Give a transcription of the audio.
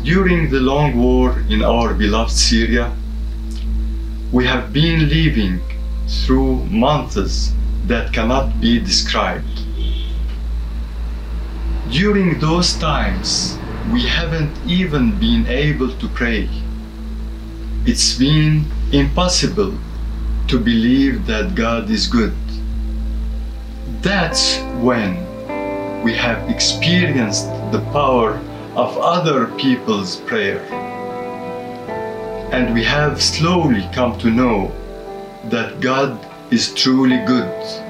During the long war in our beloved Syria, we have been living through months that cannot be described. During those times, we haven't even been able to pray. It's been impossible to believe that God is good. That's when we have experienced the power of other people's prayer. And we have slowly come to know that God is truly good.